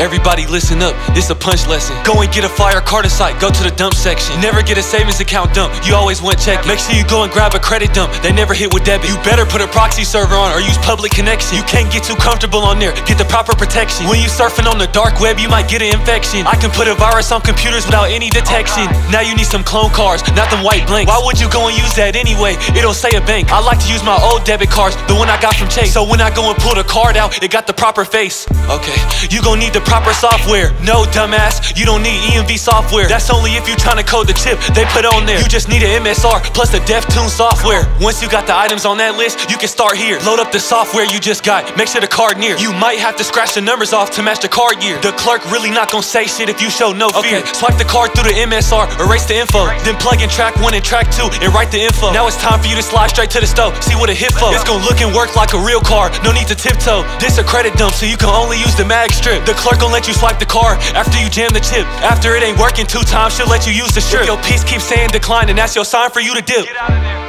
Everybody listen up, this a punch lesson. Go and get a fire Carter site, go to the dump section. Never get a savings account dump, you always want check. Make sure you go and grab a credit dump, they never hit with debit. You better put a proxy server on or use public connection. You can't get too comfortable on there, get the proper protection. When you surfing on the dark web, you might get an infection. I can put a virus on computers without any detection. Now you need some clone cards, not them white blanks. Why would you go and use that anyway? It'll say a bank. I like to use my old debit cards, the one I got from Chase. So when I go and pull the card out, it got the proper face. Okay, you gon' need the proper software. No, dumbass, you don't need EMV software. That's only if you tryna code the chip they put on there. You just need an MSR plus the DevTune software. Once you got the items on that list, you can start here. Load up the software you just got, make sure the card near. You might have to scratch the numbers off to match the card year. The clerk really not gon' say shit if you show no fear. Swipe the card through the MSR, erase the info, then plug in track 1 and track 2 and write the info. Now it's time for you to slide straight to the stove, see what it hit for. It's gon' look and work like a real card, no need to tiptoe. This a credit dump, so you can only use the mag strip. The clerk gon' let you swipe the card after you jam the chip. After it ain't working 2 times, she'll let you use the strip. If your piece keeps saying decline, then that's your sign for you to dip.